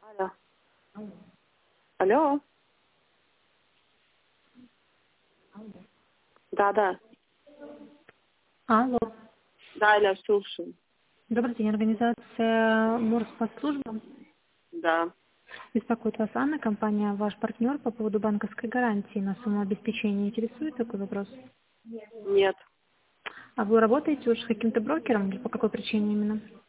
Алло. Алло. Да. Алло. Да, Аля, слушаю. Добрый день, организация Морспосслужба. Да. Беспокоит вас Анна, компания «Ваш партнер» по поводу банковской гарантии на сумму обеспечения. Интересует такой вопрос? Нет. А вы работаете уже с каким-то брокером или по какой причине именно?